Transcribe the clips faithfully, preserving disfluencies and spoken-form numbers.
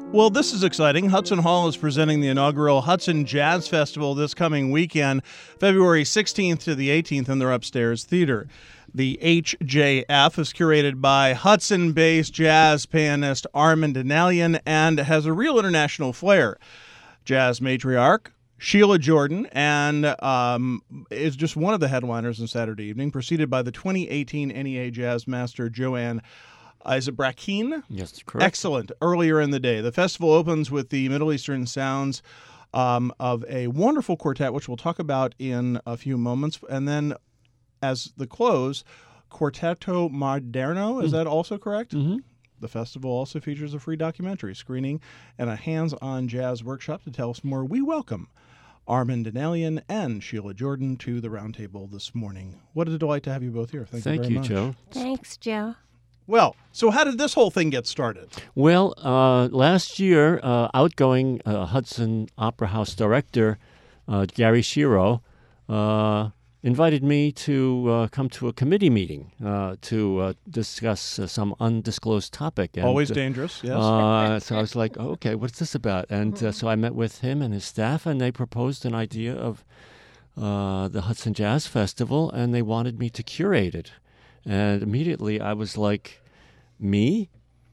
Well, this is exciting. Hudson Hall is presenting the inaugural Hudson Jazz Festival this coming weekend, February sixteenth to the eighteenth in their upstairs theater. The H J F is curated by Hudson-based jazz pianist Armand Danielian and has a real international flair. Jazz matriarch Sheila Jordan and um, is just one of the headliners on Saturday evening, preceded by the twenty eighteen N E A Jazz Master Joanne Isabrachine. Yes, correct. Excellent. Earlier in the day. The festival opens with the Middle Eastern sounds um, of a wonderful quartet, which we'll talk about in a few moments. And then as the close, Quartetto Moderno. Is mm. that also correct? Mm-hmm. The festival also features a free documentary screening and a hands-on jazz workshop. To tell us more, we welcome Armand Danielian and Sheila Jordan to the roundtable this morning. What a delight to have you both here. Thank, Thank you very you, much. Joe. Thanks, Joe. Well, so how did this whole thing get started? Well, uh, last year, uh, outgoing uh, Hudson Opera House director uh, Gary Shiro uh, invited me to uh, come to a committee meeting uh, to uh, discuss uh, some undisclosed topic. And, Always dangerous, yes. Uh, so I was like, oh, okay, what's this about? And uh, so I met with him and his staff, and they proposed an idea of uh, the Hudson Jazz Festival, and they wanted me to curate it. And immediately I was like, me?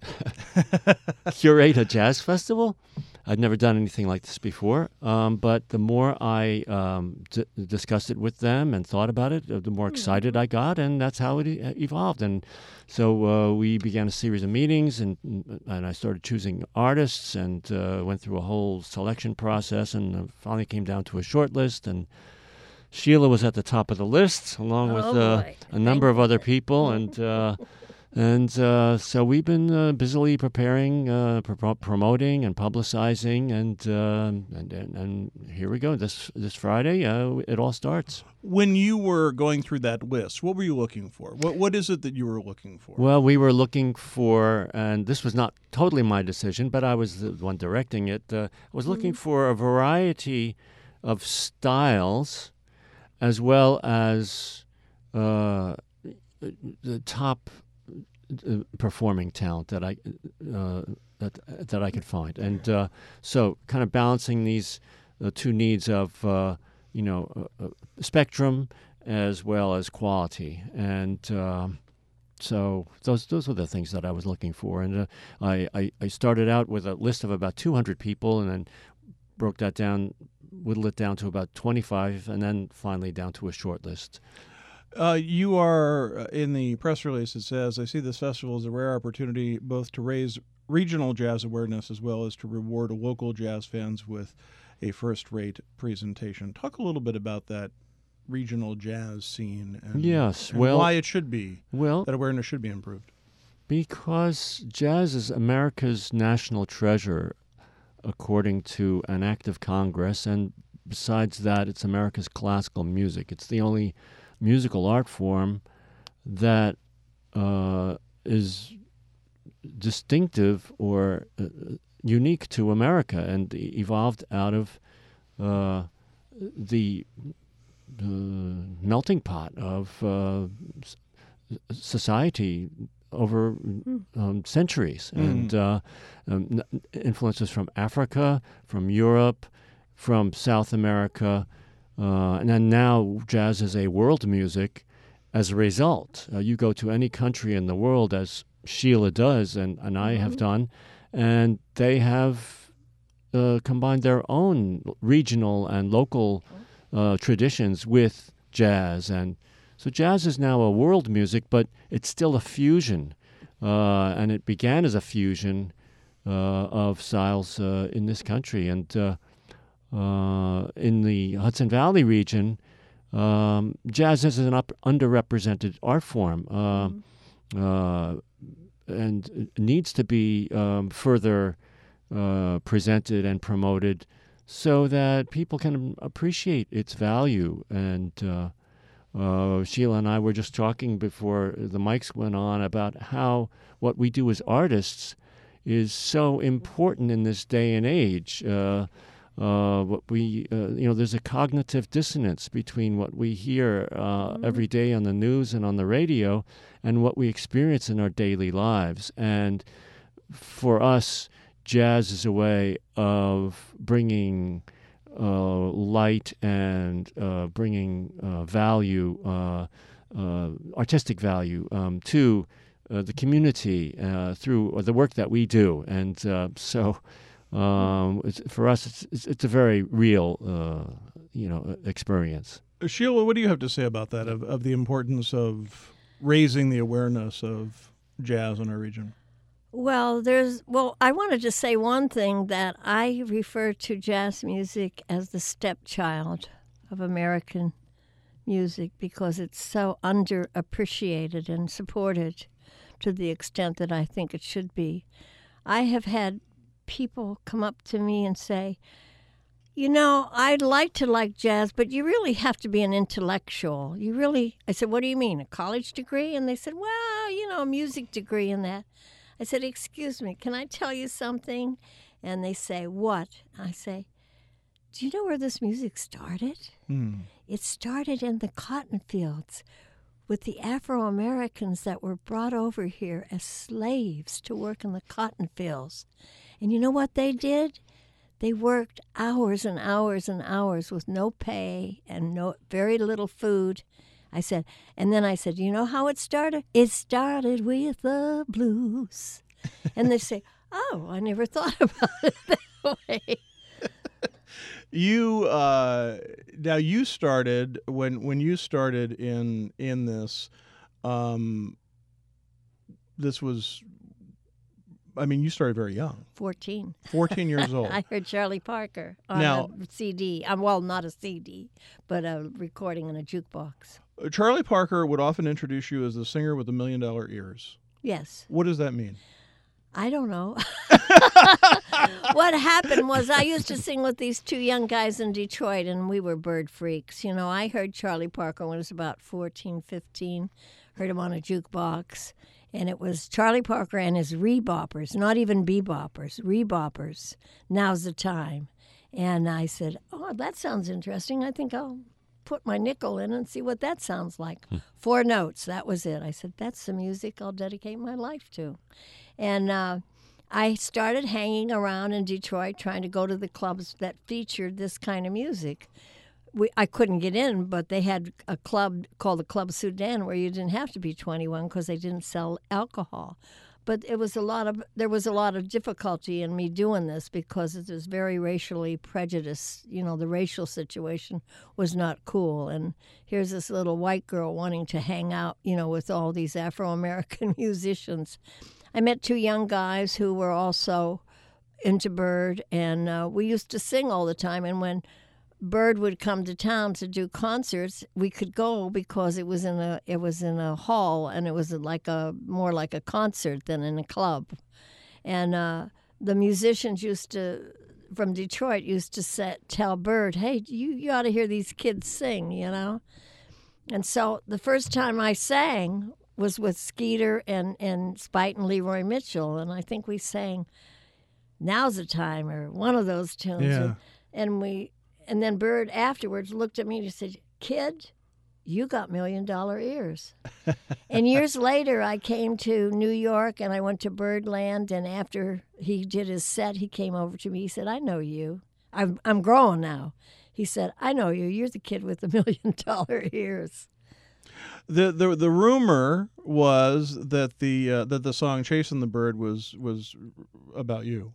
Curate a jazz festival? I'd never done anything like this before. Um, but the more I um, d- discussed it with them and thought about it, the more excited I got, and that's how it e- evolved. And so uh, we began a series of meetings, and and I started choosing artists and uh, went through a whole selection process, and finally came down to a short list. And Sheila was at the top of the list, along Oh, with uh, boy. a number Thank of other people, and uh, and uh, so we've been uh, busily preparing, uh, pro- promoting, and publicizing, and, uh, and and and here we go. This this Friday, uh, it all starts. When you were going through that list, what were you looking for? What What is it that you were looking for? Well, we were looking for, and this was not totally my decision, but I was the one directing it. Uh, I was looking for a variety of styles, as well as uh, the top uh, performing talent that I uh, that that I could find, and uh, so kind of balancing these uh, two needs of uh, you know uh, spectrum as well as quality, and uh, so those those were the things that I was looking for, and uh, I, I I started out with a list of about two hundred people, and then broke that down. Whittle it down to about twenty-five, and then finally down to a short list. Uh, you are, uh, in the press release, it says, I see this festival as a rare opportunity both to raise regional jazz awareness as well as to reward local jazz fans with a first-rate presentation. Talk a little bit about that regional jazz scene and, Yes, and well- why it should be, Well, that awareness should be improved. because jazz is America's national treasure, according to an act of Congress, and besides that, it's America's classical music. It's the only musical art form that uh, is distinctive or uh, unique to America and e- evolved out of uh, the uh, melting pot of uh, s- society over um, centuries, Mm. and uh, um, n- influences from Africa, from Europe, from South America, uh, and then now jazz is a world music as a result. Uh, you go to any country in the world, as Sheila does, and, and I have done, and they have uh, combined their own regional and local uh, traditions with jazz, and so jazz is now a world music, but it's still a fusion, uh, and it began as a fusion uh, of styles uh, in this country. And uh, uh, in the Hudson Valley region, um, jazz is an up- underrepresented art form, uh, uh, and it needs to be um, further uh, presented and promoted so that people can appreciate its value. And uh, Uh, Sheila and I were just talking before the mics went on about how what we do as artists is so important in this day and age. Uh, uh, what we, uh, you know, there's a cognitive dissonance between what we hear uh, every day on the news and on the radio and what we experience in our daily lives. And for us, jazz is a way of bringing uh, light and uh, bringing uh, value, uh, uh, artistic value, um, to uh, the community uh, through the work that we do. And uh, so um, it's, for us, it's, it's, it's a very real, uh, you know, experience. Sheila, what do you have to say about that, of, of the importance of raising the awareness of jazz in our region? Well, there's well, I wanted to say one thing, that I refer to jazz music as the stepchild of American music because it's so underappreciated and supported to the extent that I think it should be. I have had people come up to me and say, you know, I'd like to like jazz, but you really have to be an intellectual. You really, I said, what do you mean, a college degree? And they said, well, you know, a music degree and that. I said, excuse me, can I tell you something? And they say, what? I say, do you know where this music started? Mm. It started in the cotton fields with the Afro-Americans that were brought over here as slaves to work in the cotton fields. And you know what they did? They worked hours and hours and hours with no pay and no very little food. I said, and then I said, you know how it started? It started with the blues. And they say, oh, I never thought about it that way. You uh, now you started when when you started in in this. Um, this was, I mean, you started very young. Fourteen. Fourteen years old. I heard Charlie Parker on Now- a C D. Um, well, not a C D, but a recording in a jukebox. Charlie Parker would often introduce you as the singer with the million dollar ears. Yes. What does that mean? I don't know. What happened was I used to sing with these two young guys in Detroit, and we were bird freaks. You know, I heard Charlie Parker when I was about fourteen, fifteen, heard him on a jukebox, and it was Charlie Parker and his reboppers, not even beboppers, reboppers. Now's the time. And I said, oh, that sounds interesting. I think I'll put my nickel in and see what that sounds like. Hmm. Four notes, that was it. I said, that's the music I'll dedicate my life to. And uh, I started hanging around in Detroit trying to go to the clubs that featured this kind of music. We, I couldn't get in, but they had a club called the Club Sudan where you didn't have to be twenty-one because they didn't sell alcohol. But it was a lot of there was a lot of difficulty in me doing this because it was very racially prejudiced. You know, the racial situation was not cool. And here's this little white girl wanting to hang out, you know, with all these Afro-American musicians. I met two young guys who were also into Bird, and uh, we used to sing all the time. And when Bird would come to town to do concerts, we could go because it was in a it was in a hall, and it was like a more like a concert than in a club. And uh, the musicians used to from Detroit used to set, tell Bird, "Hey, you you ought to hear these kids sing," you know. And so the first time I sang was with Skeeter and and Spite and Leroy Mitchell, and I think we sang "Now's the Time" or one of those tunes. Yeah. And, and we. And then Bird afterwards looked at me and said, "Kid, you got million-dollar ears." And years later, I came to New York, and I went to Birdland, and after he did his set, he came over to me. He said, "I know you. I'm, I'm growing now." He said, "I know you. You're the kid with the million-dollar ears." The the the rumor was that the uh, that the song "Chasing the Bird" was was about you.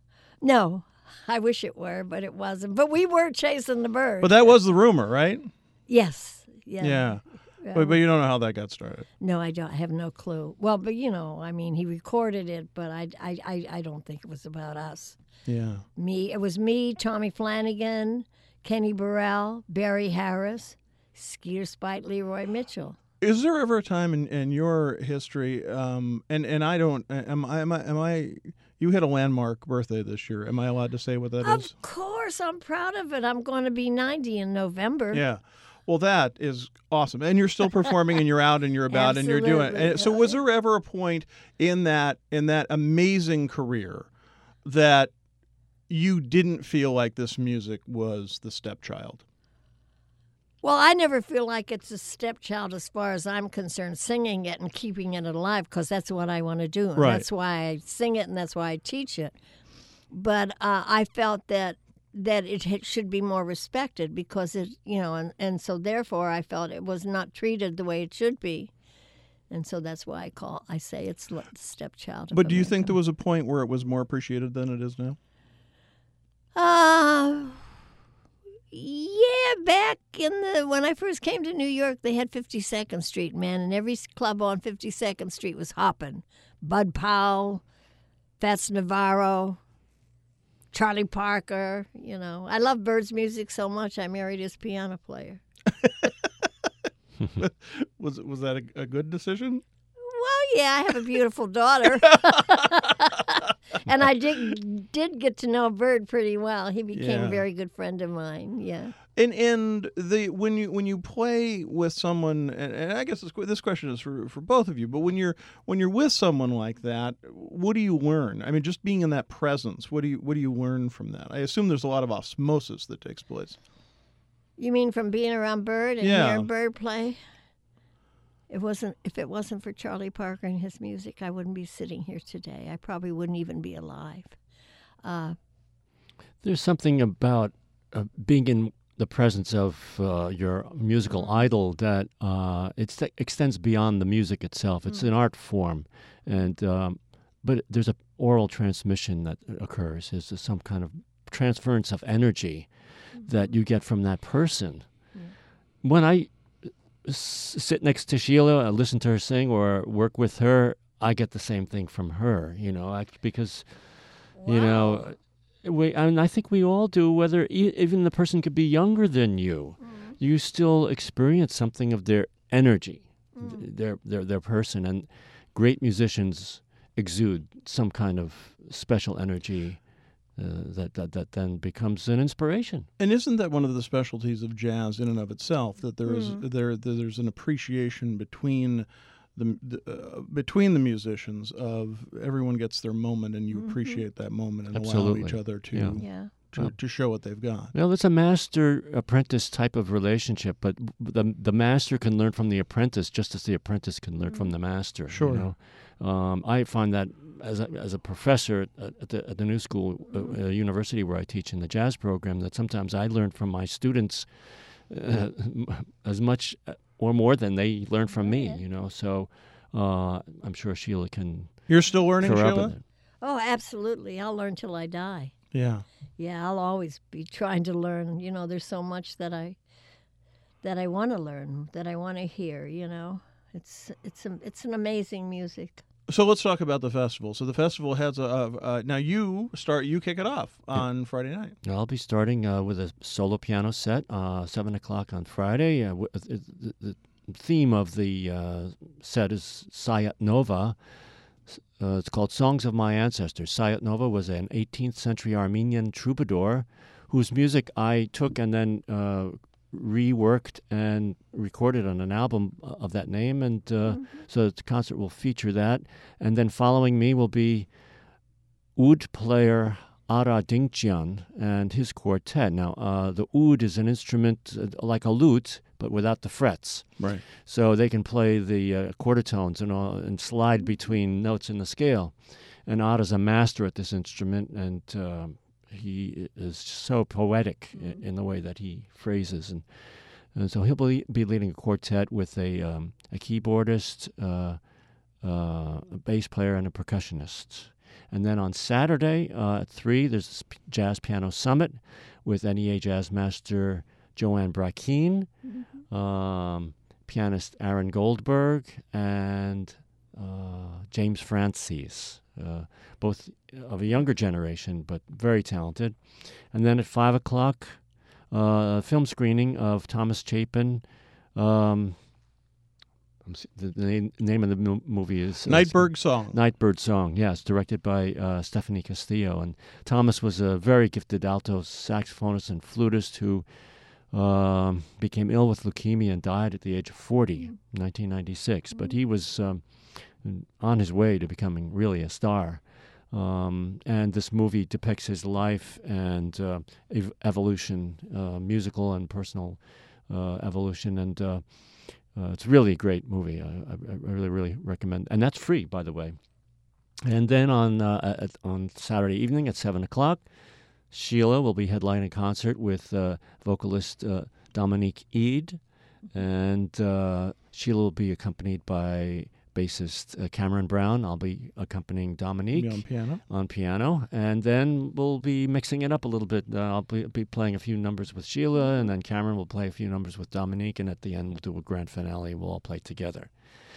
No. I wish it were, but it wasn't. But we were chasing the bird. But that was the rumor, right? Yes. Yeah. Yeah. Yeah. But, but you don't know how that got started. No, I don't. I have no clue. Well, but you know, I mean, he recorded it, but I, I, I, I don't think it was about us. Yeah. Me. It was me, Tommy Flanagan, Kenny Burrell, Barry Harris, Skeeter Spite, Leroy Mitchell. Is there ever a time in, in your history, um, and, and I don't, am I, am I, am I, you had a landmark birthday this year. Am I allowed to say what that of is? Of course. I'm proud of it. I'm going to be ninety in November. Yeah. Well, that is awesome. And you're still performing and you're out and you're about and you're doing it. And so was there ever a point in that in that amazing career that you didn't feel like this music was the stepchild? Well, I never feel like it's a stepchild as far as I'm concerned, singing it and keeping it alive, because that's what I want to do. And Right. That's why I sing it and that's why I teach it. but uh, I felt that that it had- should be more respected because it, you know, and, and so therefore I felt it was not treated the way it should be. And so that's why I call I say it's l- stepchild. of But do you think America. there was a point where it was more appreciated than it is now? Uh, yeah, back in the when I first came to New York, they had fifty-second Street, man, and every s- club on fifty-second Street was hopping. Bud Powell, Fats Navarro, Charlie Parker. You know, I love Bird's music so much. I married his piano player. Was was that a, a good decision? Well, yeah, I have a beautiful daughter, and I did did get to know Bird pretty well. He became Yeah. a very good friend of mine. Yeah. And and the when you when you play with someone, and, and I guess this, this question is for, for both of you, but when you're when you're with someone like that, what do you learn? I mean, just being in that presence, what do you what do you learn from that? I assume there's a lot of osmosis that takes place. You mean from being around Bird and Yeah. hearing Bird play? It wasn't. If it wasn't for Charlie Parker and his music, I wouldn't be sitting here today. I probably wouldn't even be alive. Uh, There's something about uh, being in the presence of uh, your musical idol that uh, it extends beyond the music itself. It's an art form, and um, but there's a oral transmission that occurs. There's some kind of transference of energy that you get from that person. When I s- sit next to Sheila, I listen to her sing, or work with her, I get the same thing from her. You know, I, because you know. We, and I think we all do, whether e- even the person could be younger than you, Mm-hmm. you still experience something of their energy, th- their, their their person. And great musicians exude some kind of special energy uh, that, that, that then becomes an inspiration. And isn't that one of the specialties of jazz in and of itself, that there is Mm. there there's an appreciation between the, the uh, between the musicians of everyone gets their moment, and you appreciate that moment and allow Absolutely. each other to Yeah. yeah. to, to show what they've got. Well, it's a master-apprentice type of relationship, but the the master can learn from the apprentice just as the apprentice can learn from the master. Sure. You know? um, I find that as a, as a professor at, at, the, at the New School uh, uh, University where I teach in the jazz program, that sometimes I learn from my students uh, as much uh, or more than they learn from me. You know, so uh, I'm sure Sheila can You're still learning, corroborate Sheila? that. Oh, absolutely. I'll learn till I die. Yeah. Yeah, I'll always be trying to learn. You know, there's so much that I that I want to learn, that I want to hear. You know, it's it's a, it's an amazing music. So let's talk about the festival. So the festival has a, a, a now you start you kick it off on Friday night. I'll be starting uh, with a solo piano set, uh, seven o'clock on Friday. Uh, w- uh, the, the theme of the uh, set is Sayat Nova. Uh, it's called Songs of My Ancestors. Sayat Nova was an eighteenth century Armenian troubadour whose music I took and then uh, reworked and recorded on an album of that name. And uh, so the concert will feature that. And then following me will be oud player Ara Dingjian and his quartet. Now, uh, the oud is an instrument uh, like a lute, but without the frets. Right. So they can play the uh, quarter tones and, all, and slide between notes in the scale. And Ara's a master at this instrument, and um, he is so poetic in, in the way that he phrases. And, and so he'll be, be leading a quartet with a, um, a keyboardist, uh, uh, a bass player, and a percussionist. And then on Saturday uh, at three, there's this p- Jazz Piano Summit with N E A Jazz Master Joanne Brackeen, um, pianist Aaron Goldberg, and uh, James Francis, uh, both of a younger generation, but very talented. And then at five o'clock, uh, a film screening of Thomas Chapin. Um, I'm s- the, the name, name of the mo- movie is uh, Nightbird Song. Nightbird Song, yes, directed by uh, Stephanie Castillo. And Thomas was a very gifted alto saxophonist and flutist who um, became ill with leukemia and died at the age of forty in nineteen ninety-six. But he was um, on his way to becoming really a star. Um, and this movie depicts his life and uh, ev- evolution, uh, musical and personal uh, evolution. And uh, uh, it's really a great movie. I, I, I really, really recommend. And that's free, by the way. And then on uh, at, on Saturday evening at seven o'clock, Sheila will be headlining a concert with uh, vocalist uh, Dominique Eade. And uh, Sheila will be accompanied by bassist uh, Cameron Brown. I'll be accompanying Dominique You on piano. on piano. And then we'll be mixing it up a little bit. Uh, I'll be, be playing a few numbers with Sheila, and then Cameron will play a few numbers with Dominique. And at the end, we'll do a grand finale. We'll all play together.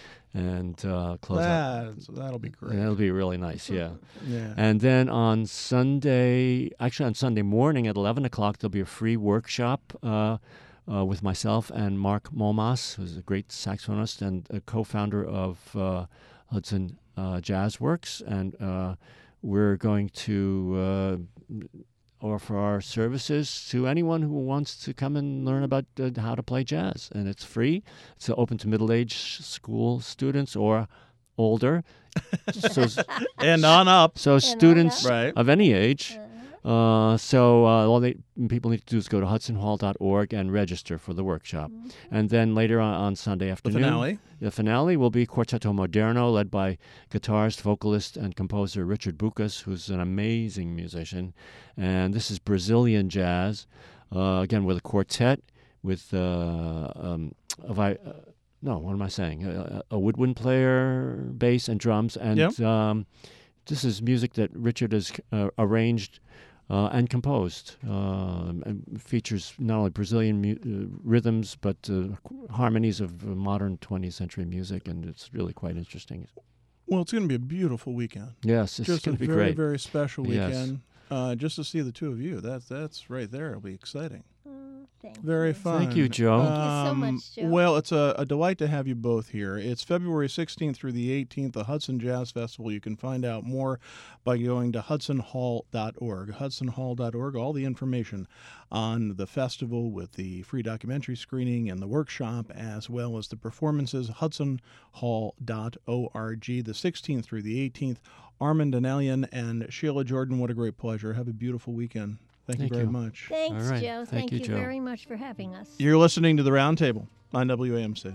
And uh, close out. That, that'll be great. That'll be really nice, yeah. Yeah. And then on Sunday, actually on Sunday morning at eleven o'clock, there'll be a free workshop uh, uh, with myself and Mark Momas, who's a great saxophonist and a co-founder of uh, Hudson uh, Jazz Works. And uh, we're going to uh, offer our services to anyone who wants to come and learn about uh, how to play jazz. And it's free. It's open to middle-aged school students or older. so And on up. so students Right. of any age. Uh, so uh, all they people need to do is go to hudson hall dot org and register for the workshop. And then later on, on Sunday The afternoon, finale. the finale will be Quartetto Moderno, led by guitarist, vocalist, and composer Richard Bucas, who's an amazing musician. And this is Brazilian jazz, uh, again with a quartet, with uh, um, a vi- uh, no, what am I saying? A, a woodwind player, bass, and drums. And Yep. um, this is music that Richard has uh, arranged uh, and composed. Uh, and features not only Brazilian mu- uh, rhythms, but uh, harmonies of uh, modern twentieth century music, and it's really quite interesting. Well, it's going to be a beautiful weekend. Yes, it's Just a going to be very, great. very special Yes. weekend. Uh, just to see the two of you. That's that's right there. It'll be exciting. Oh, thank Very you. fun. Thank you, Joe. Thank you so much, Joe. Well, it's a, a delight to have you both here. It's February sixteenth through the eighteenth, the Hudson Jazz Festival. You can find out more by going to hudson hall dot org. hudson hall dot org, all the information on the festival with the free documentary screening and the workshop, as well as the performances, hudson hall dot org, the sixteenth through the eighteenth. Armand Danielian and Sheila Jordan, what a great pleasure. Have a beautiful weekend. Thank, Thank you very you. much. Thanks, All right. Joe. Thank Thank, you, you Joe. very much for having us. You're listening to The Roundtable on W A M C.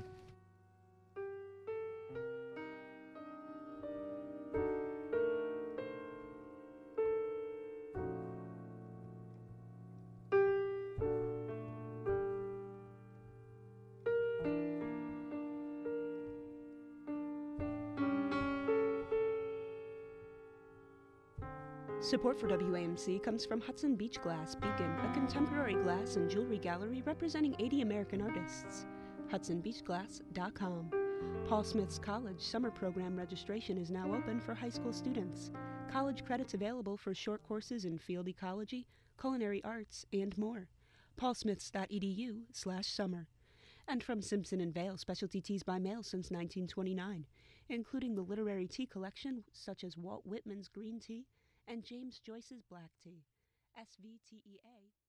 Support for W A M C comes from Hudson Beach Glass Beacon, a contemporary glass and jewelry gallery representing eighty American artists. hudson beach glass dot com. Paul Smith's College Summer Program registration is now open for high school students. College credits available for short courses in field ecology, culinary arts, and more. paul smiths dot e d u slash summer. And from Simpson and Vale Specialty Teas by Mail since nineteen twenty-nine, including the literary tea collection such as Walt Whitman's Green Tea and James Joyce's Black Tea. S V T E A